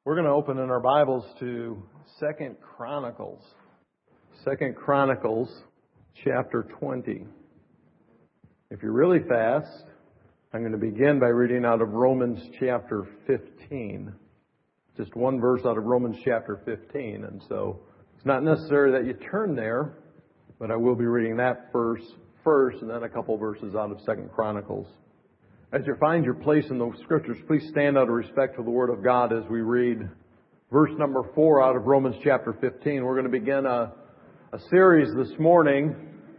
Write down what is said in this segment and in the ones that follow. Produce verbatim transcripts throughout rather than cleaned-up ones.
We're going to open in our Bibles to Second Chronicles. Second Chronicles, chapter twenty. If you're really fast, I'm going to begin by reading out of Romans chapter fifteen. Just one verse out of Romans chapter fifteen. And so it's not necessary that you turn there, but I will be reading that verse first and then a couple verses out of Second Chronicles. As you find your place in the Scriptures, please stand out of respect for the Word of God as we read verse number four out of Romans chapter fifteen. We're going to begin a, a series this morning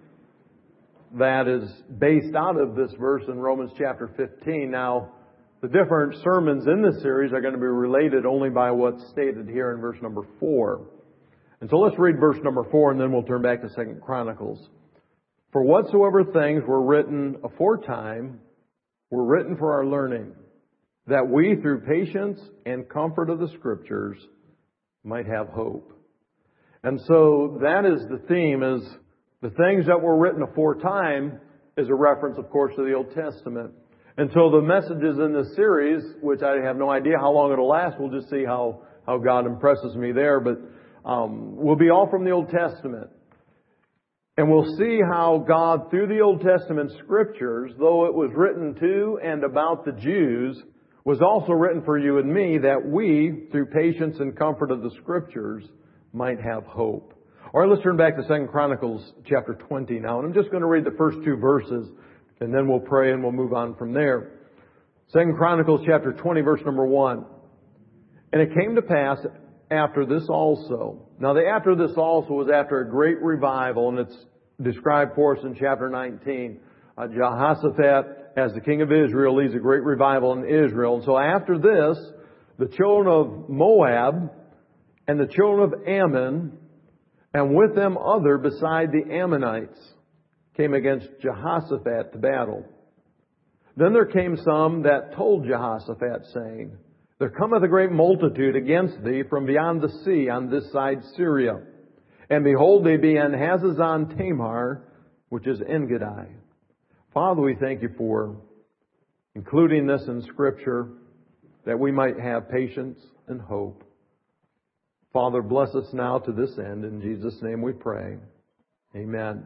that is based out of this verse in Romans chapter fifteen. Now, the different sermons in this series are going to be related only by what's stated here in verse number four. And so let's read verse number four and then we'll turn back to Second Chronicles. For whatsoever things were written aforetime were written for our learning, that we through patience and comfort of the Scriptures might have hope. And so that is the theme, is the things that were written aforetime is a reference, of course, to the Old Testament. And so the messages in this series, which I have no idea how long it'll last, we'll just see how, how God impresses me there, but um, will be all from the Old Testament. And we'll see how God, through the Old Testament Scriptures, though it was written to and about the Jews, was also written for you and me, that we, through patience and comfort of the Scriptures, might have hope. All right, let's turn back to Second Chronicles chapter twenty now. And I'm just going to read the first two verses, and then we'll pray and we'll move on from there. Second Chronicles chapter twenty, verse number one. And it came to pass after this also. Now, the after this also was after a great revival, and it's described for us in chapter nineteen. Uh, Jehoshaphat, as the king of Israel, leads a great revival in Israel. And so after this, the children of Moab and the children of Ammon, and with them other beside the Ammonites, came against Jehoshaphat to battle. Then there came some that told Jehoshaphat, saying, There cometh a great multitude against thee from beyond the sea on this side Syria. And behold, they be in Hazazon Tamar, which is En-gedi. Father, we thank you for including this in Scripture, that we might have patience and hope. Father, bless us now to this end. In Jesus' name we pray. Amen.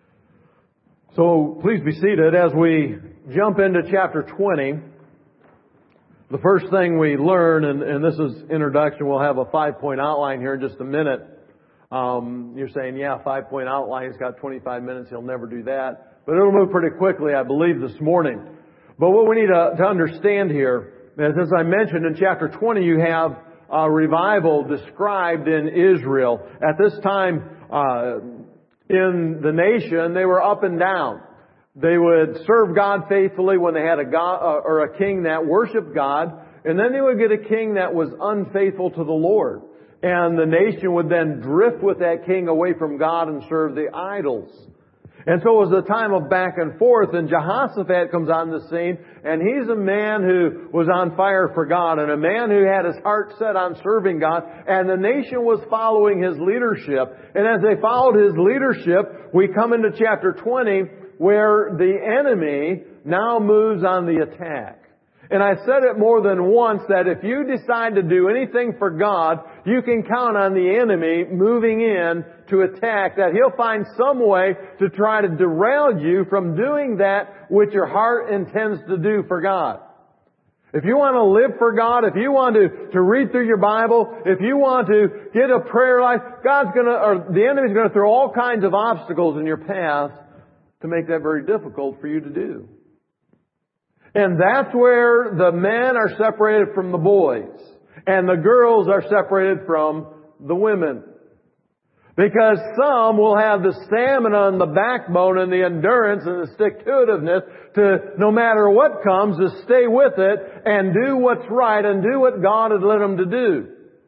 So please be seated as we jump into chapter twenty. The first thing we learn, and, and this is introduction, we'll have a five-point outline here in just a minute. Um, you're saying, yeah, five-point outline, he's got twenty-five minutes, he'll never do that. But it'll move pretty quickly, I believe, this morning. But what we need to, to understand here is, as I mentioned, in chapter twenty, you have a revival described in Israel. At this time, uh, in the nation, they were up and down. They would serve God faithfully when they had a God, uh, or a king that worshiped God, and then they would get a king that was unfaithful to the Lord. And the nation would then drift with that king away from God and serve the idols. And so it was a time of back and forth, and Jehoshaphat comes on the scene, and he's a man who was on fire for God, and a man who had his heart set on serving God, and the nation was following his leadership. And as they followed his leadership, we come into chapter twenty, where the enemy now moves on the attack. And I said it more than once that if you decide to do anything for God, you can count on the enemy moving in to attack, that he'll find some way to try to derail you from doing that which your heart intends to do for God. If you want to live for God, if you want to, to read through your Bible, if you want to get a prayer life, God's gonna, or the enemy's gonna throw all kinds of obstacles in your path to make that very difficult for you to do. And that's where the men are separated from the boys, and the girls are separated from the women. Because some will have the stamina and the backbone and the endurance and the stick-to-itiveness to, no matter what comes, to stay with it and do what's right and do what God has led them to do.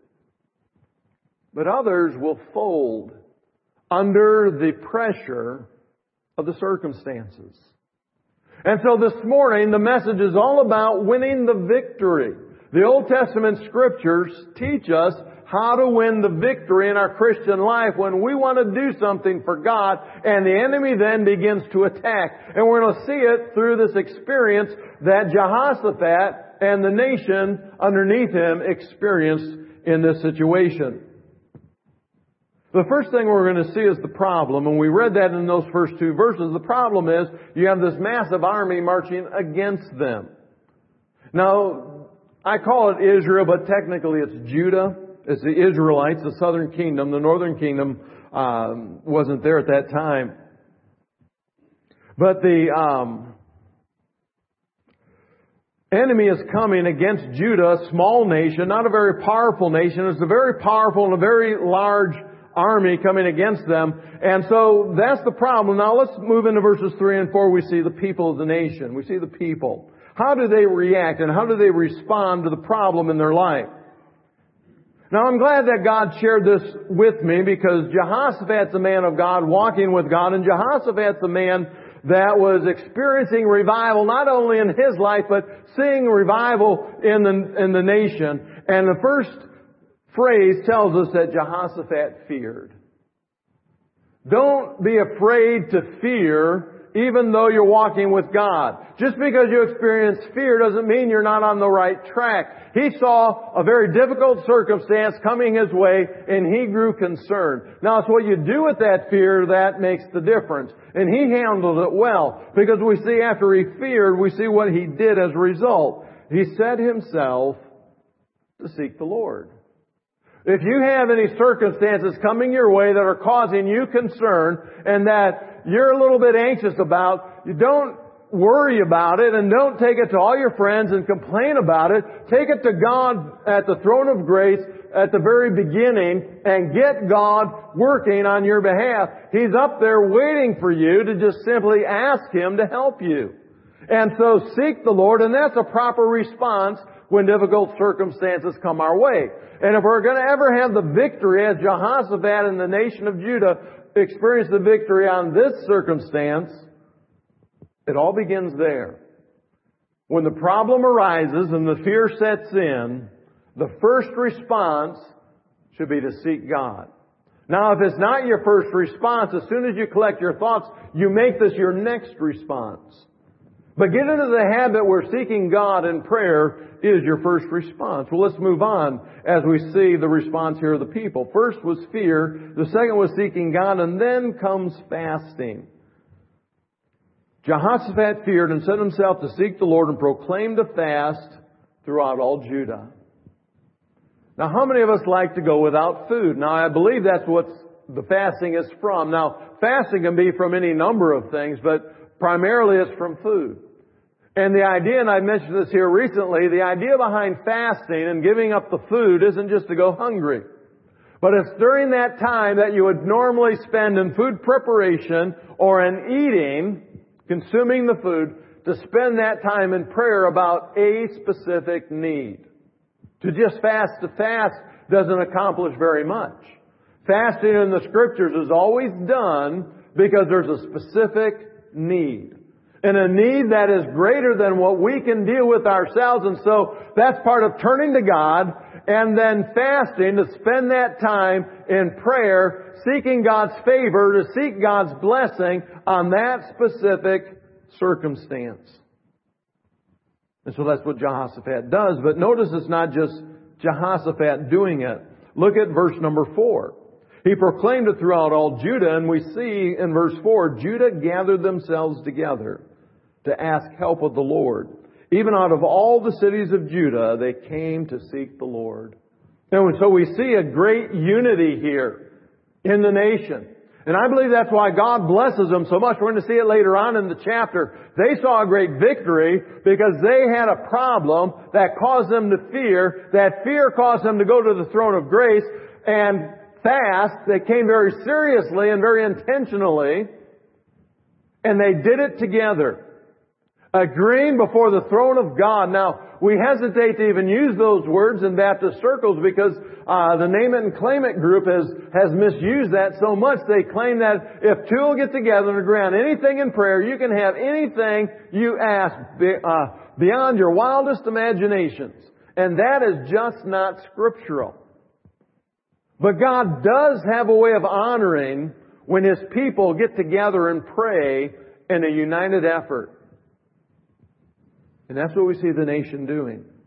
But others will fold under the pressure of the circumstances. And so this morning, the message is all about winning the victory. The Old Testament Scriptures teach us how to win the victory in our Christian life when we want to do something for God, and the enemy then begins to attack. And we're going to see it through this experience that Jehoshaphat and the nation underneath him experienced in this situation. The first thing we're going to see is the problem, and we read that in those first two verses. The problem is you have this massive army marching against them. Now, I call it Israel, but technically it's Judah. It's the Israelites, the southern kingdom. The northern kingdom um, wasn't there at that time. But the um, enemy is coming against Judah, a small nation, not a very powerful nation. It's a very powerful and a very large army coming against them. And so that's the problem. Now let's move into verses three and four. We see the people of the nation. We see the people. How do they react and how do they respond to the problem in their life? Now I'm glad that God shared this with me, because Jehoshaphat's a man of God, walking with God, and Jehoshaphat's a man that was experiencing revival not only in his life, but seeing revival in the, in the nation. And the first phrase tells us that Jehoshaphat feared. Don't be afraid to fear, even though you're walking with God. Just because you experience fear doesn't mean you're not on the right track. He saw a very difficult circumstance coming his way, and he grew concerned. Now, it's what you do with that fear that makes the difference. And he handled it well, because we see after he feared, we see what he did as a result. He set himself to seek the Lord. If you have any circumstances coming your way that are causing you concern and that you're a little bit anxious about, you don't worry about it, and don't take it to all your friends and complain about it. Take it to God at the throne of grace at the very beginning and get God working on your behalf. He's up there waiting for you to just simply ask Him to help you. And so seek the Lord, and that's a proper response when difficult circumstances come our way. And if we're going to ever have the victory, as Jehoshaphat and the nation of Judah experienced the victory on this circumstance, it all begins there. When the problem arises and the fear sets in, the first response should be to seek God. Now, if it's not your first response, as soon as you collect your thoughts, you make this your next response. But get into the habit where seeking God in prayer is your first response. Well, let's move on as we see the response here of the people. First was fear. The second was seeking God. And then comes fasting. Jehoshaphat feared and set himself to seek the Lord and proclaimed a fast throughout all Judah. Now, how many of us like to go without food? Now, I believe that's what the fasting is from. Now, fasting can be from any number of things, but primarily it's from food. And the idea, and I mentioned this here recently, the idea behind fasting and giving up the food isn't just to go hungry. But it's during that time that you would normally spend in food preparation or in eating, consuming the food, to spend that time in prayer about a specific need. To just fast to fast doesn't accomplish very much. Fasting in the Scriptures is always done because there's a specific need. And a need that is greater than what we can deal with ourselves. And so that's part of turning to God and then fasting to spend that time in prayer, seeking God's favor, to seek God's blessing on that specific circumstance. And so that's what Jehoshaphat does. But notice it's not just Jehoshaphat doing it. Look at verse number four. He proclaimed it throughout all Judah, and we see in verse four, Judah gathered themselves together to ask help of the Lord. Even out of all the cities of Judah, they came to seek the Lord. And so we see a great unity here in the nation. And I believe that's why God blesses them so much. We're going to see it later on in the chapter. They saw a great victory because they had a problem that caused them to fear. That fear caused them to go to the throne of grace and fast. They came very seriously and very intentionally. And they did it together, agreeing before the throne of God. Now, we hesitate to even use those words in Baptist circles because uh, the Name It and Claim It group has, has misused that so much. They claim that if two will get together and agree on anything in prayer, you can have anything you ask be, uh, beyond your wildest imaginations. And that is just not scriptural. But God does have a way of honoring when His people get together and pray in a united effort. And that's what we see the nation doing.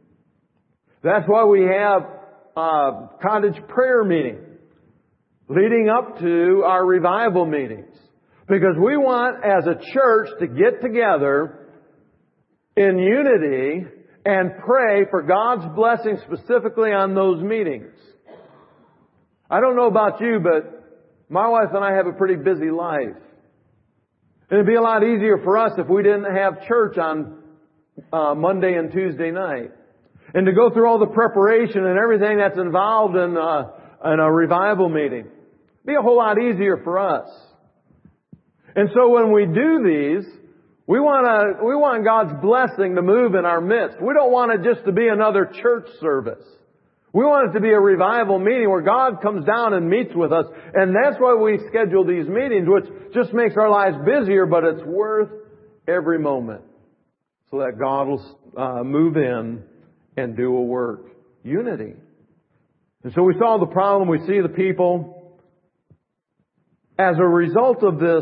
That's why we have uh, cottage prayer meeting leading up to our revival meetings. Because we want, as a church, to get together in unity and pray for God's blessing specifically on those meetings. I don't know about you, but my wife and I have a pretty busy life. And it'd be a lot easier for us if we didn't have church on uh, Monday and Tuesday night. And to go through all the preparation and everything that's involved in, uh, in a revival meeting. It'd be a whole lot easier for us. And so when we do these, we want to, we want God's blessing to move in our midst. We don't want it just to be another church service. We want it to be a revival meeting where God comes down and meets with us. And that's why we schedule these meetings, which just makes our lives busier, but it's worth every moment so that God will uh, move in and do a work. Unity. And so we solve the problem. We see the people. As a result of this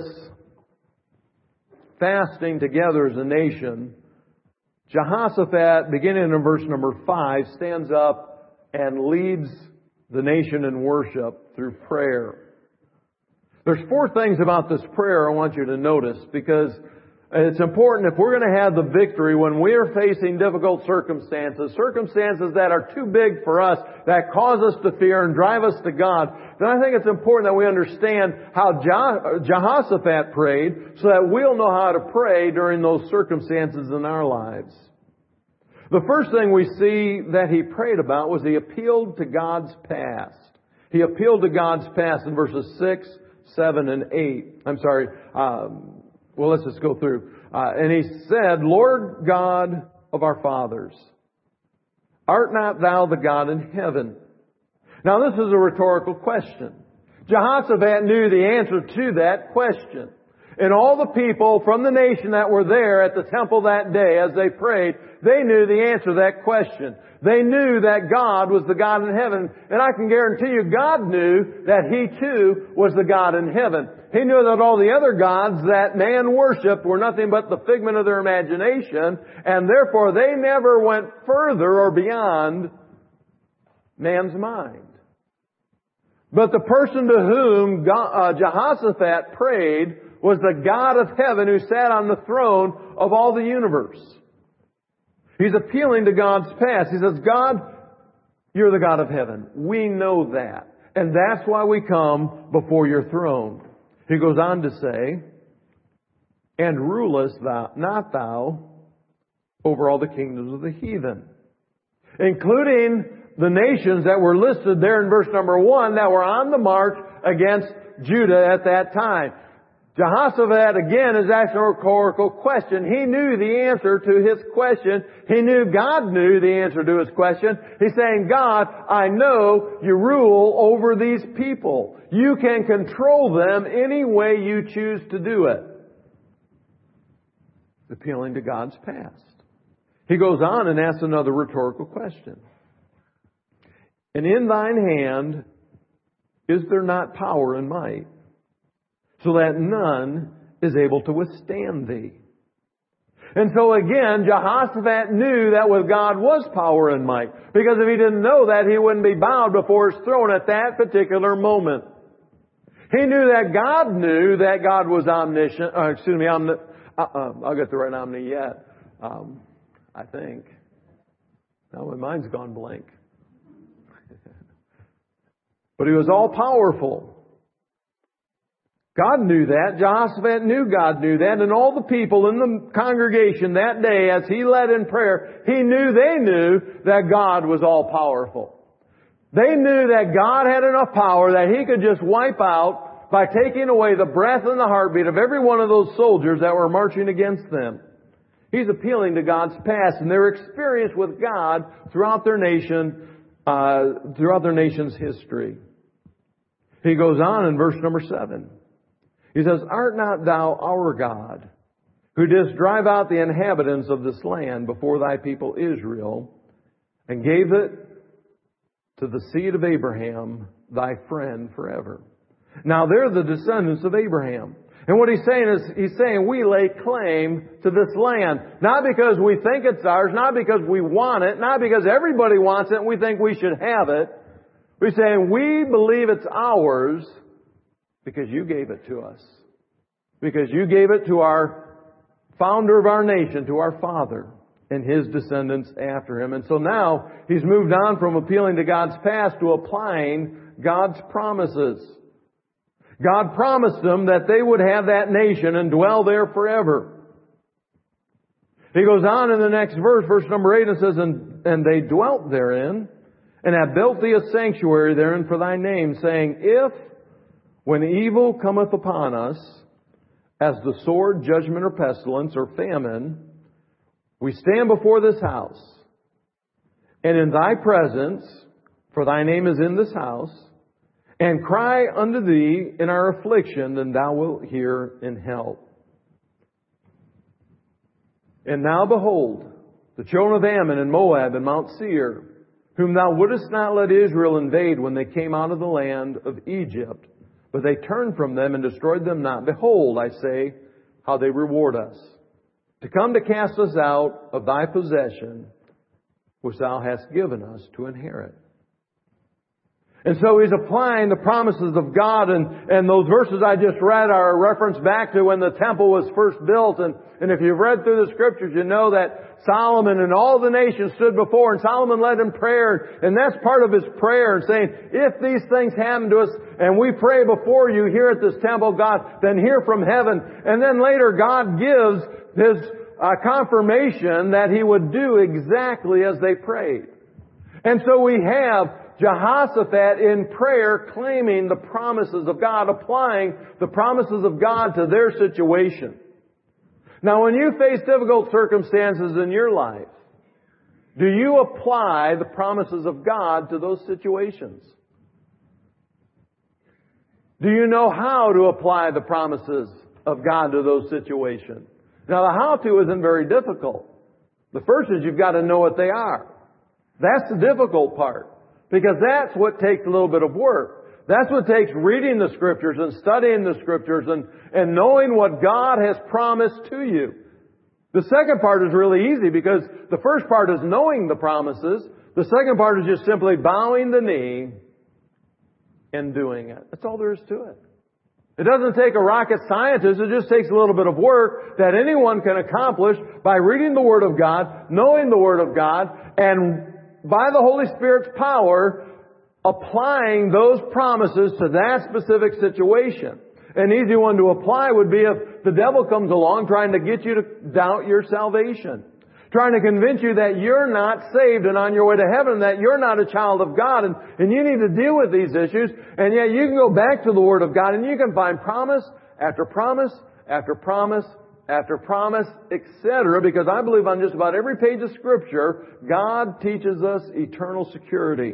fasting together as a nation, Jehoshaphat, beginning in verse number five, stands up and leads the nation in worship through prayer. There's four things about this prayer I want you to notice, because it's important if we're going to have the victory when we're facing difficult circumstances, circumstances that are too big for us, that cause us to fear and drive us to God, then I think it's important that we understand how Jehoshaphat prayed so that we'll know how to pray during those circumstances in our lives. The first thing we see that he prayed about was he appealed to God's past. He appealed to God's past in verses six, seven, and eight. I'm sorry. Um, well, let's just go through. Uh, and he said, Lord God of our fathers, art not thou the God in heaven? Now, this is a rhetorical question. Jehoshaphat knew the answer to that question. And all the people from the nation that were there at the temple that day as they prayed, they knew the answer to that question. They knew that God was the God in heaven. And I can guarantee you, God knew that He too was the God in heaven. He knew that all the other gods that man worshipped were nothing but the figment of their imagination. And therefore, they never went further or beyond man's mind. But the person to whom God, uh, Jehoshaphat prayed was the God of heaven who sat on the throne of all the universe. He's appealing to God's past. He says, God, you're the God of heaven. We know that. And that's why we come before your throne. He goes on to say, and rulest thou, not thou, over all the kingdoms of the heathen. Including the nations that were listed there in verse number one that were on the march against Judah at that time. Jehoshaphat, again, is asking a rhetorical question. He knew the answer to his question. He knew God knew the answer to his question. He's saying, God, I know you rule over these people. You can control them any way you choose to do it. Appealing to God's past. He goes on and asks another rhetorical question. And in thine hand is there not power and might, so that none is able to withstand thee? And so again, Jehoshaphat knew that with God was power and might. Because if he didn't know that, he wouldn't be bowed before his throne at that particular moment. He knew that God knew that God was omniscient. Uh, excuse me, omni, uh, uh, I'll get the right omni yet. Um, I think. Now my mind's gone blank. But he was all powerful. God knew that. Jehoshaphat knew God knew that. And all the people in the congregation that day, as he led in prayer, he knew they knew that God was all powerful. They knew that God had enough power that He could just wipe out by taking away the breath and the heartbeat of every one of those soldiers that were marching against them. He's appealing to God's past and their experience with God throughout their nation, uh, throughout their nation's history. He goes on in verse number seven. He says, art not thou our God, who didst drive out the inhabitants of this land before thy people Israel, and gave it to the seed of Abraham, thy friend forever? Now they're the descendants of Abraham. And what he's saying is, he's saying we lay claim to this land. Not because we think it's ours, not because we want it, not because everybody wants it and we think we should have it. We're saying we believe it's ours because you gave it to us. Because you gave it to our founder of our nation, to our father and his descendants after him. And so now he's moved on from appealing to God's past to applying God's promises. God promised them that they would have that nation and dwell there forever. He goes on in the next verse, verse number eight, and says, And, and they dwelt therein, and have built thee a sanctuary therein for thy name, saying, If, when evil cometh upon us, as the sword, judgment, or pestilence, or famine, we stand before this house, and in thy presence, for thy name is in this house, and cry unto thee in our affliction, then thou wilt hear and help. And now behold, the children of Ammon and Moab and Mount Seir, whom thou wouldest not let Israel invade when they came out of the land of Egypt, but they turned from them and destroyed them not. Behold, I say, how they reward us, to come to cast us out of thy possession, which thou hast given us to inherit. And so he's applying the promises of God, and, and those verses I just read are a reference back to when the temple was first built. And, and if you've read through the scriptures, you know that Solomon and all the nations stood before, and Solomon led in prayer. And that's part of his prayer, and saying, if these things happen to us, and we pray before you here at this temple, God, then hear from heaven. And then later God gives his uh, confirmation that he would do exactly as they prayed. And so we have Jehoshaphat in prayer claiming the promises of God, applying the promises of God to their situation. Now, when you face difficult circumstances in your life, do you apply the promises of God to those situations? Do you know how to apply the promises of God to those situations? Now, the how-to isn't very difficult. The first is you've got to know what they are. That's the difficult part. Because that's what takes a little bit of work. That's what takes reading the Scriptures and studying the Scriptures and, and knowing what God has promised to you. The second part is really easy because the first part is knowing the promises. The second part is just simply bowing the knee and doing it. That's all there is to it. It doesn't take a rocket scientist. It just takes a little bit of work that anyone can accomplish by reading the Word of God, knowing the Word of God, and by the Holy Spirit's power, applying those promises to that specific situation. An easy one to apply would be if the devil comes along trying to get you to doubt your salvation. Trying to convince you that you're not saved and on your way to heaven, that you're not a child of God, and, and you need to deal with these issues. And yet you can go back to the Word of God and you can find promise after promise after promise after promise, et cetera, because I believe on just about every page of Scripture, God teaches us eternal security.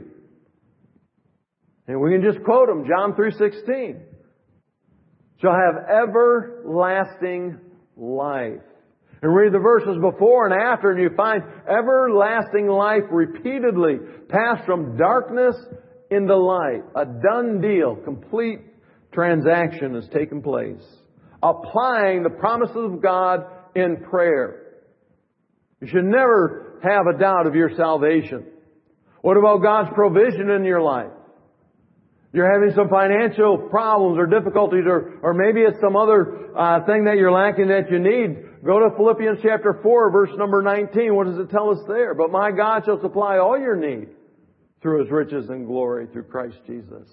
And we can just quote them. John three sixteen. Shall have everlasting life. And read the verses before and after, and you find everlasting life repeatedly passed from darkness into light. A done deal. Complete transaction has taken place. Applying the promises of God in prayer. You should never have a doubt of your salvation. What about God's provision in your life? You're having some financial problems or difficulties, or, or maybe it's some other uh, thing that you're lacking that you need. Go to Philippians chapter four, verse number nineteen. What does it tell us there? But my God shall supply all your need through His riches and glory through Christ Jesus.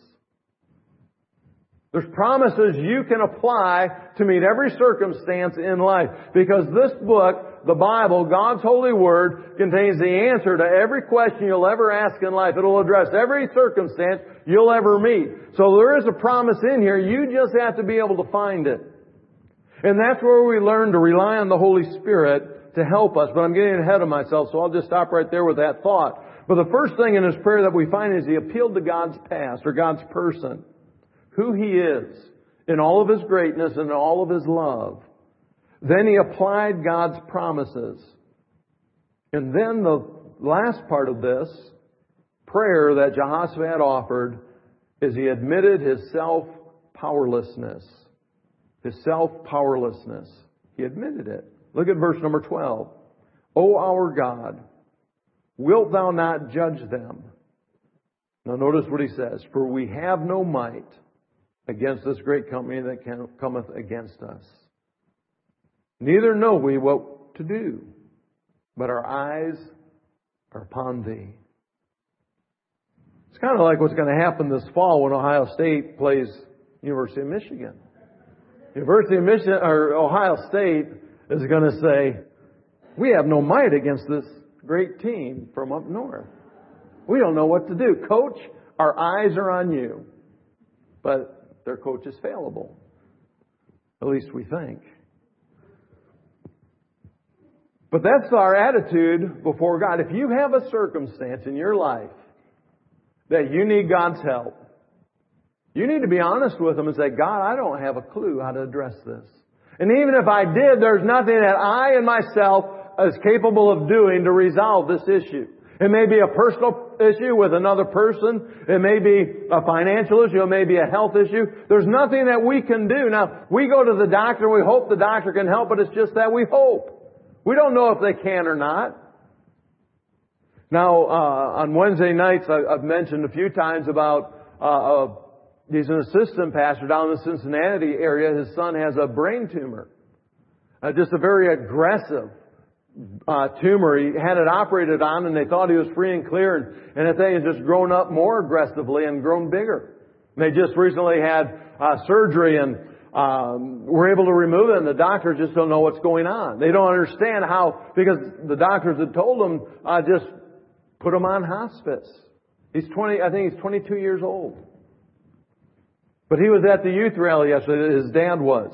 There's promises you can apply to meet every circumstance in life. Because this book, the Bible, God's holy Word, contains the answer to every question you'll ever ask in life. It'll address every circumstance you'll ever meet. So there is a promise in here. You just have to be able to find it. And that's where we learn to rely on the Holy Spirit to help us. But I'm getting ahead of myself, so I'll just stop right there with that thought. But the first thing in his prayer that we find is he appealed to God's past, or God's person. Who He is in all of His greatness and in all of His love. Then he applied God's promises. And then the last part of this prayer that Jehoshaphat offered is he admitted his self-powerlessness. His self-powerlessness. He admitted it. Look at verse number twelve. O our God, wilt thou not judge them? Now notice what he says. For we have no might against this great company that can, cometh against us. Neither know we what to do, but our eyes are upon Thee. It's kind of like what's going to happen this fall when Ohio State plays University of Michigan. University of Michigan, or Ohio State, is going to say, we have no might against this great team from up north. We don't know what to do. Coach, our eyes are on you. But their coach is fallible. At least we think. But that's our attitude before God. If you have a circumstance in your life that you need God's help, you need to be honest with Him and say, God, I don't have a clue how to address this. And even if I did, there's nothing that I and myself is capable of doing to resolve this issue. It may be a personal issue with another person. It may be a financial issue. It may be a health issue. There's nothing that we can do. Now, we go to the doctor. We hope the doctor can help, but it's just that we hope. We don't know if they can or not. Now, uh, on Wednesday nights, I, I've mentioned a few times about uh, uh, he's an assistant pastor down in the Cincinnati area. His son has a brain tumor. Uh, just a very aggressive uh, tumor. He had it operated on and they thought he was free and clear. And, and that thing has just grown up more aggressively and grown bigger. And they just recently had uh, surgery and um, were able to remove it. And the doctors just don't know what's going on. They don't understand how, because the doctors had told them, uh, just put him on hospice. He's twenty, I think he's twenty-two years old. But he was at the youth rally yesterday. His dad was.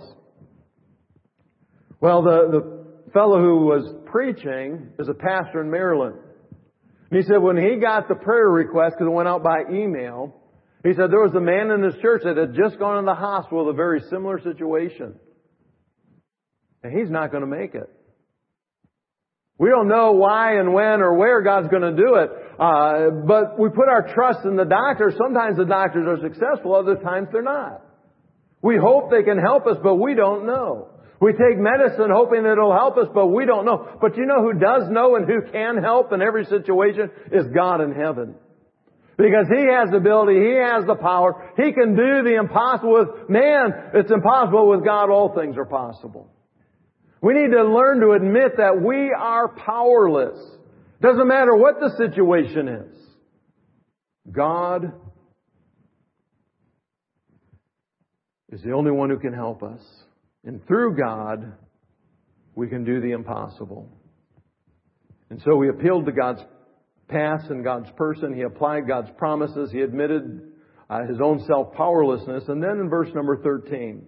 Well, the, the fellow who was preaching is a pastor in Maryland. And he said when he got the prayer request, because it went out by email, he said there was a man in his church that had just gone to the hospital with a very similar situation. And he's not going to make it. We don't know why and when or where God's going to do it. Uh, but we put our trust in the doctors. Sometimes the doctors are successful. Other times they're not. We hope they can help us, but we don't know. We take medicine hoping that it'll help us, but we don't know. But you know who does know and who can help in every situation is God in heaven. Because He has the ability, He has the power. He can do the impossible with man. It's impossible. With God, all things are possible. We need to learn to admit that we are powerless. Doesn't matter what the situation is. God is the only one who can help us. And through God, we can do the impossible. And so we appealed to God's past and God's person. He applied God's promises. He admitted uh, His own self-powerlessness. And then in verse number thirteen,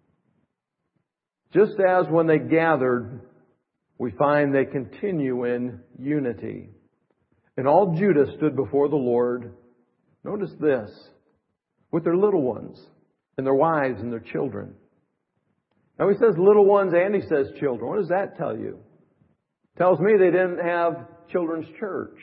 just as when they gathered, we find they continue in unity. And all Judah stood before the Lord. Notice this. With their little ones and their wives and their children. Now he says little ones and he says children. What does that tell you? It tells me they didn't have children's church.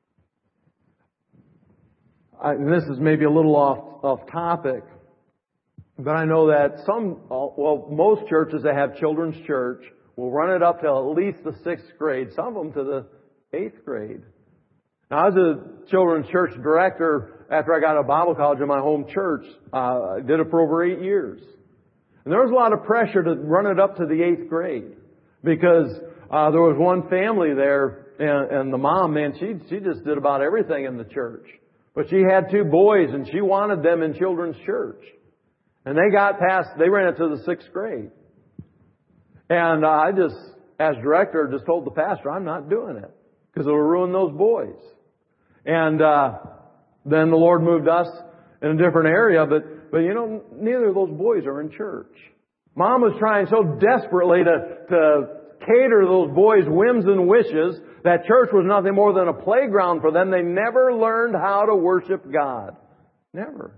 I, and this is maybe a little off, off topic. But I know that some, well, most churches that have children's church will run it up to at least the sixth grade, some of them to the eighth grade. Now, I was a children's church director after I got out of Bible college in my home church. Uh, I did it for over eight years. And there was a lot of pressure to run it up to the eighth grade because uh, there was one family there, and, and the mom, man, she she just did about everything in the church. But she had two boys, and she wanted them in children's church. And they got past, they ran it to the sixth grade. And uh, I just, as director, just told the pastor, I'm not doing it. Because it will ruin those boys. And uh, then the Lord moved us in a different area. But, but you know, neither of those boys are in church. Mom was trying so desperately to, to cater those boys' whims and wishes that church was nothing more than a playground for them. They never learned how to worship God. Never.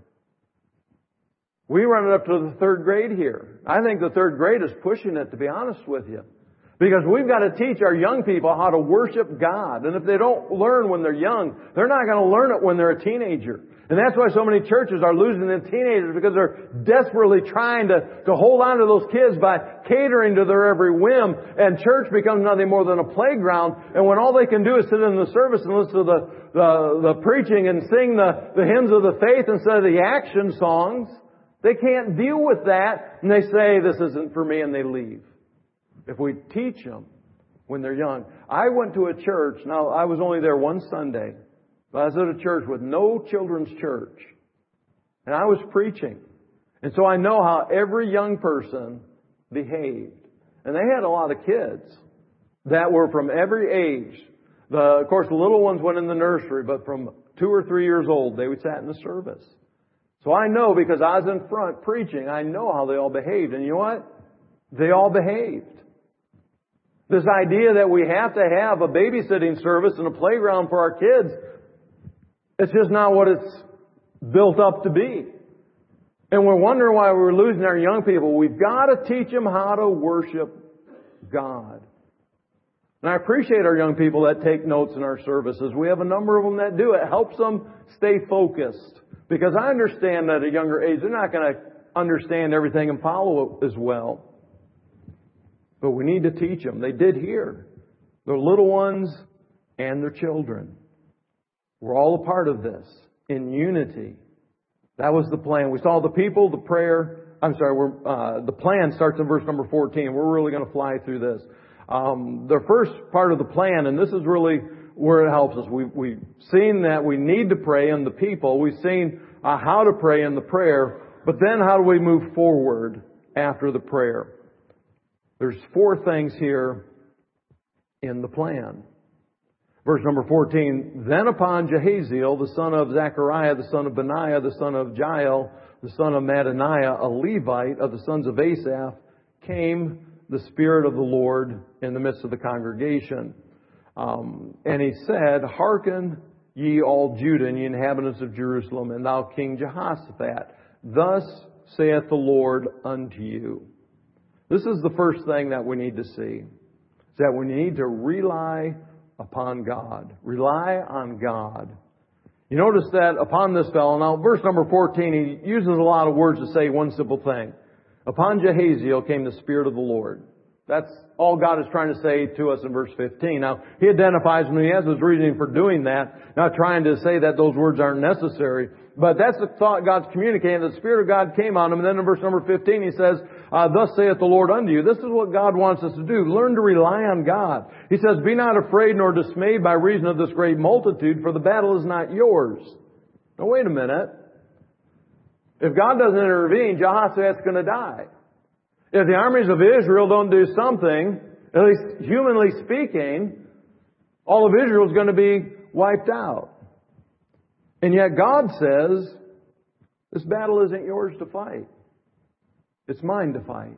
We run it up to the third grade here. I think the third grade is pushing it, to be honest with you. Because we've got to teach our young people how to worship God. And if they don't learn when they're young, they're not going to learn it when they're a teenager. And that's why so many churches are losing their teenagers, because they're desperately trying to, to hold on to those kids by catering to their every whim. And church becomes nothing more than a playground. And when all they can do is sit in the service and listen to the, the, the preaching and sing the, the hymns of the faith instead of the action songs, they can't deal with that. And they say, this isn't for me, and they leave. If we teach them when they're young. I went to a church, now I was only there one Sunday, but I was at a church with no children's church. And I was preaching. And so I know how every young person behaved. And they had a lot of kids that were from every age. The, of course, the little ones went in the nursery, but from two or three years old, they sat in the service. So I know, because I was in front preaching, I know how they all behaved. And you know what? They all behaved. This idea that we have to have a babysitting service and a playground for our kids, it's just not what it's built up to be. And we're wondering why we're losing our young people. We've got to teach them how to worship God. And I appreciate our young people that take notes in our services. We have a number of them that do. It helps them stay focused. Because I understand that at a younger age, they're not going to understand everything and follow it as well. But we need to teach them. They did here. Their little ones and their children. We're all a part of this in unity. That was the plan. We saw the people, the prayer. I'm sorry, we're, uh, the plan starts in verse number fourteen. We're really going to fly through this. Um, the first part of the plan, and this is really where it helps us. We've, we've seen that we need to pray in the people. We've seen uh, how to pray in the prayer. But then how do we move forward after the prayer? There's four things here in the plan. Verse number fourteen, then upon Jehaziel, the son of Zechariah, the son of Benaiah, the son of Jael, the son of Mattaniah, a Levite of the sons of Asaph, came the Spirit of the Lord in the midst of the congregation. Um, and he said, hearken ye all Judah and ye inhabitants of Jerusalem, and thou King Jehoshaphat, thus saith the Lord unto you. This is the first thing that we need to see. Is that we need to rely upon God. Rely on God. You notice that upon this fellow, now verse number fourteen, he uses a lot of words to say one simple thing. Upon Jehaziel came the Spirit of the Lord. That's all God is trying to say to us in verse fifteen. Now, he identifies him, and he has his reasoning for doing that. Not trying to say that those words aren't necessary. But that's the thought God's communicating. The Spirit of God came on him. And then in verse number fifteen, he says, uh, thus saith the Lord unto you. This is what God wants us to do. Learn to rely on God. He says, be not afraid nor dismayed by reason of this great multitude, for the battle is not yours. Now, wait a minute. If God doesn't intervene, Jehoshaphat's going to die. If the armies of Israel don't do something, at least humanly speaking, all of Israel is going to be wiped out. And yet God says, this battle isn't yours to fight. It's mine to fight.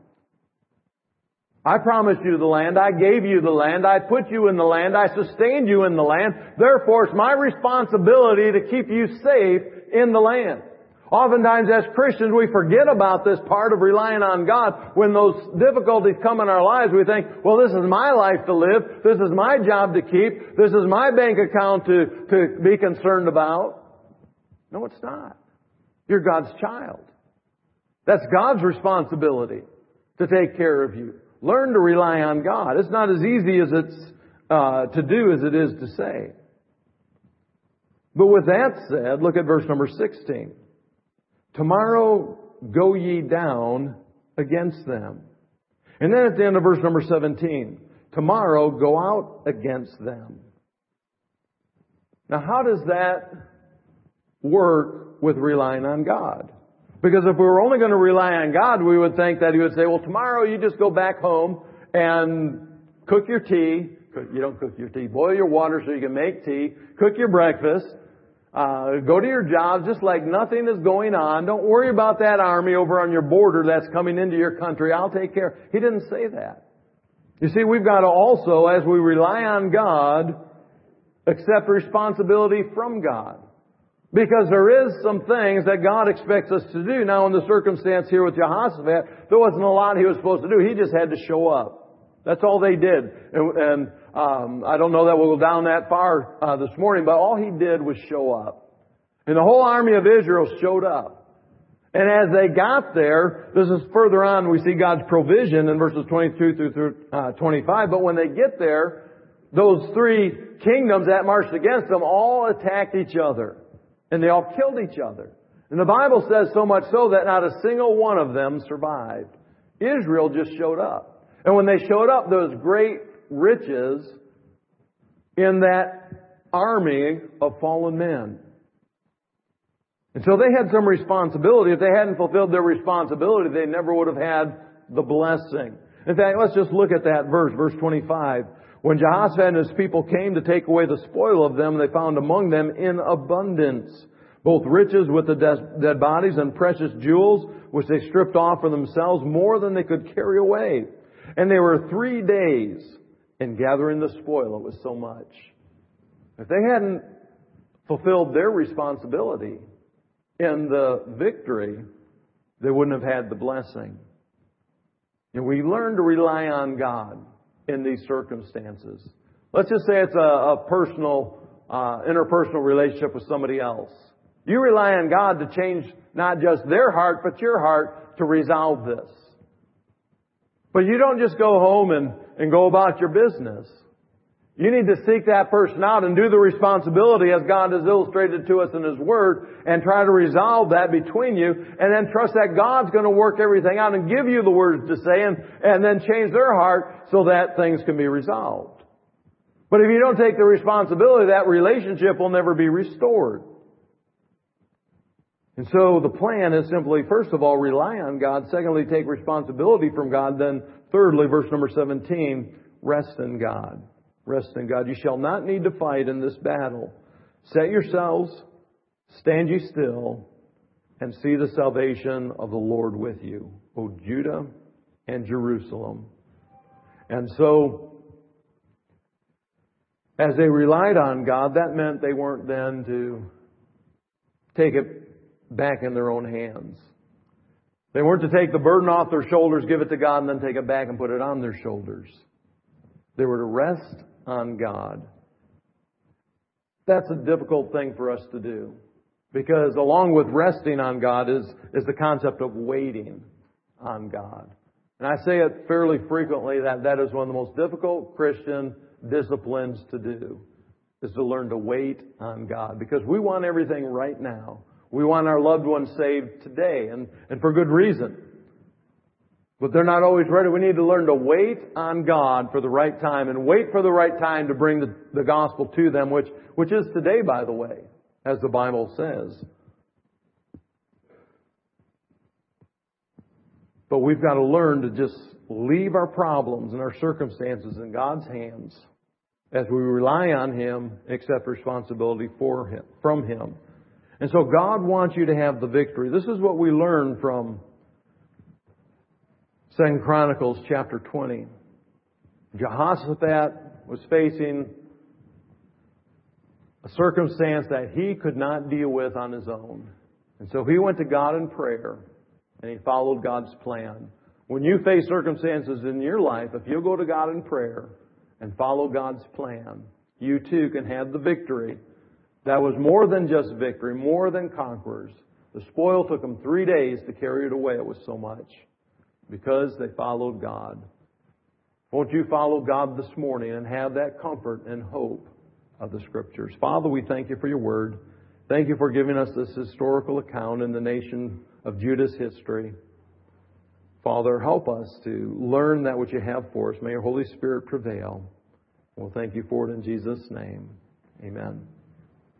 I promised you the land. I gave you the land. I put you in the land. I sustained you in the land. Therefore, it's my responsibility to keep you safe in the land. Oftentimes as Christians, we forget about this part of relying on God. When those difficulties come in our lives, we think, well, this is my life to live. This is my job to keep. This is my bank account to, to be concerned about. No, it's not. You're God's child. That's God's responsibility to take care of you. Learn to rely on God. It's not as easy as it's uh, to do as it is to say. But with that said, look at verse number sixteen. Tomorrow go ye down against them. And then at the end of verse number seventeen, tomorrow go out against them. Now how does that work with relying on God? Because if we were only going to rely on God, we would think that He would say, well, tomorrow you just go back home and cook your tea. You don't cook your tea. Boil your water so you can make tea. Cook your breakfast. Uh, go to your job just like nothing is going on. Don't worry about that army over on your border that's coming into your country. I'll take care. He didn't say that. You see, we've got to also, as we rely on God, accept responsibility from God. Because there is some things that God expects us to do. Now, in the circumstance here with Jehoshaphat, there wasn't a lot he was supposed to do. He just had to show up. That's all they did. And, and um, I don't know that we'll go down that far uh, this morning, but all he did was show up. And the whole army of Israel showed up. And as they got there, this is further on, we see God's provision in verses twenty-two through uh, twenty-five. But when they get there, those three kingdoms that marched against them all attacked each other. And they all killed each other. And the Bible says so much so that not a single one of them survived. Israel just showed up. And when they showed up, there was great riches in that army of fallen men. And so they had some responsibility. If they hadn't fulfilled their responsibility, they never would have had the blessing. In fact, let's just look at that verse, verse twenty-five. When Jehoshaphat and his people came to take away the spoil of them, they found among them in abundance both riches with the dead bodies and precious jewels, which they stripped off for themselves, more than they could carry away. And they were three days in gathering the spoil. It was so much. If they hadn't fulfilled their responsibility in the victory, they wouldn't have had the blessing. And we learn to rely on God in these circumstances. Let's just say it's a, a personal, uh, interpersonal relationship with somebody else. You rely on God to change not just their heart, but your heart to resolve this. But you don't just go home and, and go about your business. You need to seek that person out and do the responsibility as God has illustrated to us in His Word and try to resolve that between you and then trust that God's going to work everything out and give you the words to say and, and then change their heart so that things can be resolved. But if you don't take the responsibility, that relationship will never be restored. And so the plan is simply, first of all, rely on God. Secondly, take responsibility from God. Then thirdly, verse number seventeen, rest in God. Rest in God. You shall not need to fight in this battle. Set yourselves, stand ye still, and see the salvation of the Lord with you, O Judah and Jerusalem. And so, as they relied on God, that meant they weren't then to take it back in their own hands. They weren't to take the burden off their shoulders, give it to God, and then take it back and put it on their shoulders. They were to rest on God. That's a difficult thing for us to do. Because along with resting on God is, is the concept of waiting on God. And I say it fairly frequently that that is one of the most difficult Christian disciplines to do, is to learn to wait on God. Because we want everything right now. We want our loved ones saved today, and, and for good reason. But they're not always ready. We need to learn to wait on God for the right time and wait for the right time to bring the, the gospel to them, which, which is today, by the way, as the Bible says. But we've got to learn to just leave our problems and our circumstances in God's hands as we rely on Him and accept responsibility for Him, from Him. And so God wants you to have the victory. This is what we learn from Second Chronicles chapter twenty. Jehoshaphat was facing a circumstance that he could not deal with on his own. And so he went to God in prayer and he followed God's plan. When you face circumstances in your life, if you'll go to God in prayer and follow God's plan, you too can have the victory. That was more than just victory, more than conquerors. The spoil took them three days to carry it away. It was so much. Because they followed God. Won't you follow God this morning and have that comfort and hope of the Scriptures? Father, we thank You for Your Word. Thank You for giving us this historical account in the nation of Judah's history. Father, help us to learn that which You have for us. May Your Holy Spirit prevail. We'll thank You for it in Jesus' name. Amen.